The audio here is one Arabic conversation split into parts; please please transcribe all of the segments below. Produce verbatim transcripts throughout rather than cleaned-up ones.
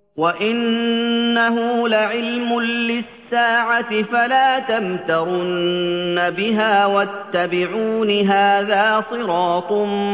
وَإِنَّهُ لَعِلْمٌ لِّلسَّاعَةِ فَلَا تَمْتَرُنَّ بِهَا وَاتَّبِعُونِ هَٰذَا صِرَاطٌ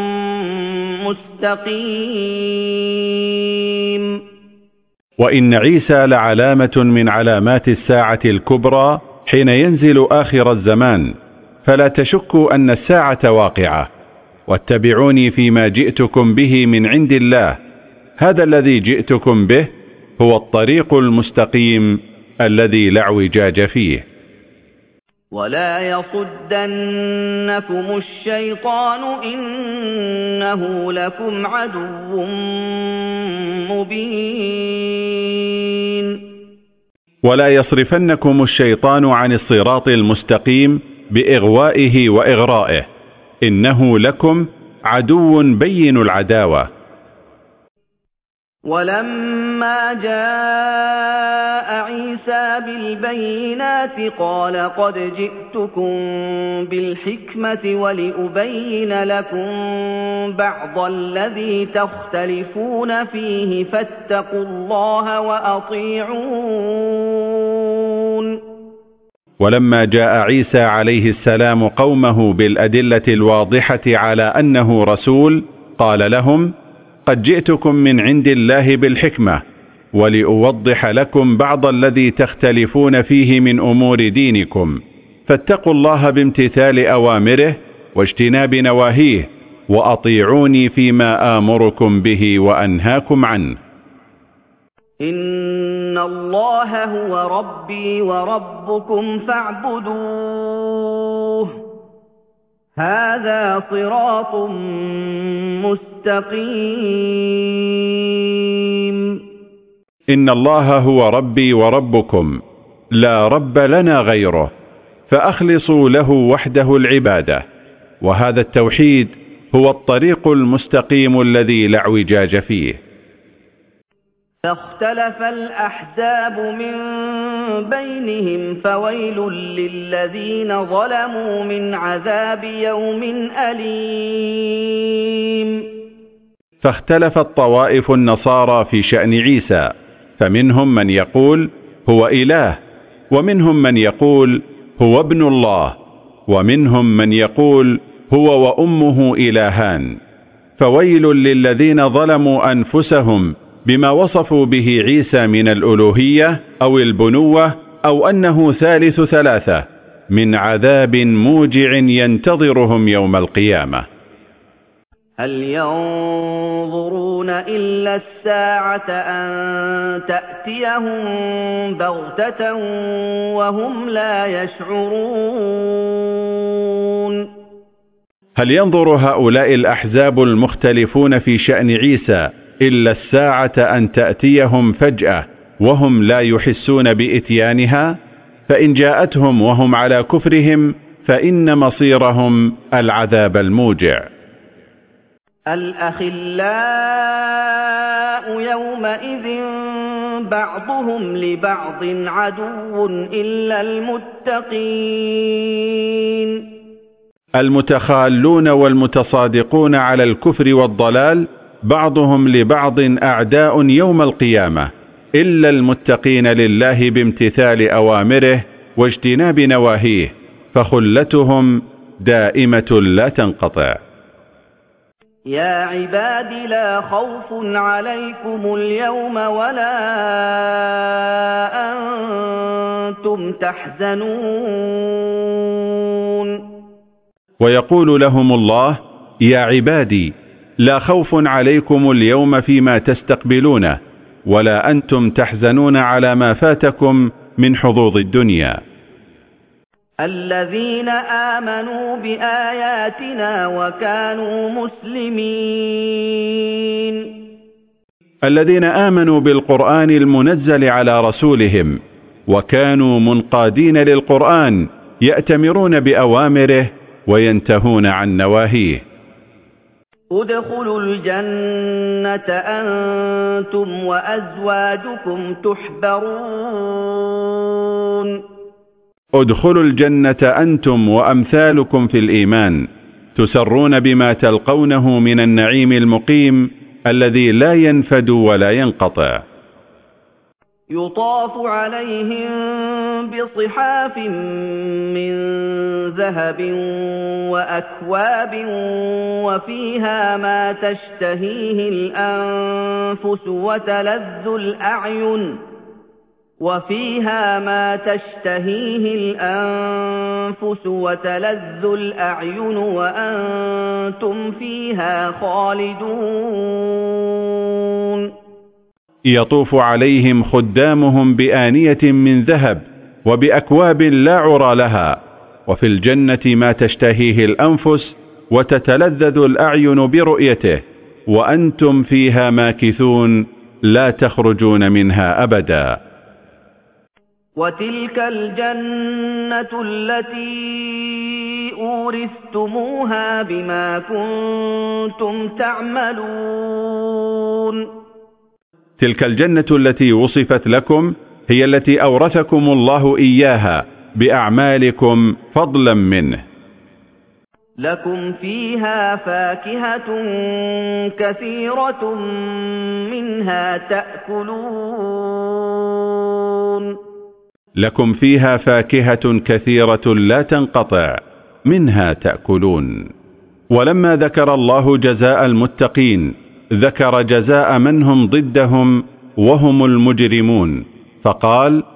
مُّسْتَقِيمٌ. وَإِنَّ عِيسَى لَعَلَامَةٌ مِّنْ عَلَامَاتِ السَّاعَةِ الْكُبْرَى حين ينزل آخر الزمان، فلا تشكوا أن الساعة واقعة. واتبعوني فيما جئتكم به من عند الله، هذا الذي جئتكم به هو الطريق المستقيم الذي لا اعوجاج فيه. ولا يصدنكم الشيطان إنه لكم عدو مبين. ولا يصرفنكم الشيطان عن الصراط المستقيم بإغوائه وإغرائه، إنه لكم عدو بين العداوة. ولما جاء عيسى بالبينات قال قد جئتكم بالحكمة ولأبين لكم بعض الذي تختلفون فيه فاتقوا الله وأطيعون. ولما جاء عيسى عليه السلام قومه بالأدلة الواضحة على أنه رسول قال لهم قد جئتكم من عند الله بالحكمة ولأوضح لكم بعض الذي تختلفون فيه من أمور دينكم، فاتقوا الله بامتثال أوامره واجتناب نواهيه وأطيعوني فيما آمركم به وأنهاكم عنه. إن الله هو ربي وربكم فاعبدوه هذا صراط مستقيم. إن الله هو ربي وربكم لا رب لنا غيره، فأخلصوا له وحده العبادة، وهذا التوحيد هو الطريق المستقيم الذي لا اعوجاج فيه. فاختلف الأحزاب من بينهم فويل للذين ظلموا من عذاب يوم أليم. فاختلفت طوائف النصارى في شأن عيسى، فمنهم من يقول هو إله، ومنهم من يقول هو ابن الله، ومنهم من يقول هو وأمه إلهان. فويل للذين ظلموا أنفسهم بما وصفوا به عيسى من الألوهية أو البنوة أو أنه ثالث ثلاثة، من عذاب موجع ينتظرهم يوم القيامة. هل ينظرون إلا الساعة أن تأتيهم بغتة وهم لا يشعرون. هل ينظر هؤلاء الأحزاب المختلفون في شأن عيسى إلا الساعة أن تأتيهم فجأة وهم لا يحسون بإتيانها؟ فإن جاءتهم وهم على كفرهم فإن مصيرهم العذاب الموجع. الأخلاء يومئذ بعضهم لبعض عدو إلا المتقين. المتخالون والمتصادقون على الكفر والضلال بعضهم لبعض أعداء يوم القيامة إلا المتقين لله بامتثال أوامره واجتناب نواهيه، فخلتهم دائمة لا تنقطع. يا عباد لا خوف عليكم اليوم ولا أنتم تحزنون. ويقول لهم الله يا عبادي لا خوف عليكم اليوم فيما تستقبلونه ولا أنتم تحزنون على ما فاتكم من حظوظ الدنيا. الذين آمنوا بآياتنا وكانوا مسلمين. الذين آمنوا بالقرآن المنزل على رسولهم وكانوا منقادين للقرآن يأتمرون بأوامره وينتهون عن نواهيه. ادخلوا الجنة أنتم وأزواجكم تحبرون. ادخلوا الجنة أنتم وأمثالكم في الإيمان تسرون بما تلقونه من النعيم المقيم الذي لا ينفد ولا ينقطع. يطاف عليهم بصحاف من ذهب وأكواب وفيها ما تشتهيه الأنفس وتلذ الأعين وفيها ما تشتهيه الأنفس وتلذ الأعين وأنتم فيها خالدون يطوف عليهم خدامهم بآنية من ذهب وبأكواب لا عرى لها، وفي الجنة ما تشتهيه الأنفس وتتلذذ الأعين برؤيته، وأنتم فيها ماكثون لا تخرجون منها أبدا. وتلك الجنة التي أورثتموها بما كنتم تعملون. تلك الجنة التي وصفت لكم هي التي أورثكم الله إياها بأعمالكم فضلا منه. لكم فيها فاكهة كثيرة منها تأكلون. لكم فيها فاكهة كثيرة لا تنقطع منها تأكلون. ولما ذكر الله جزاء المتقين ذكر جزاء من هم ضدهم وهم المجرمون، فقال: